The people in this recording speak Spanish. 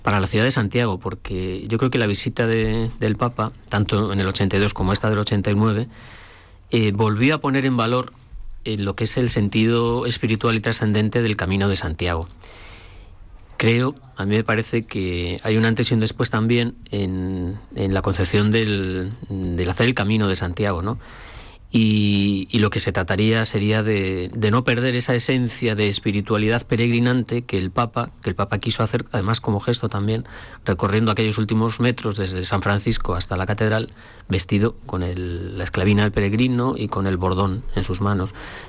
para la ciudad de Santiago, porque yo creo que la visita del Papa, tanto en el 82 como esta del 89, volvió a poner en valor lo que es el sentido espiritual y trascendente del Camino de Santiago. Creo, a mí me parece que hay un antes y un después también en la concepción del hacer el Camino de Santiago, ¿no? Y lo que se trataría sería de no perder esa esencia de espiritualidad peregrinante que el Papa quiso hacer, además como gesto también, recorriendo aquellos últimos metros desde San Francisco hasta la catedral, vestido con la esclavina del peregrino y con el bordón en sus manos.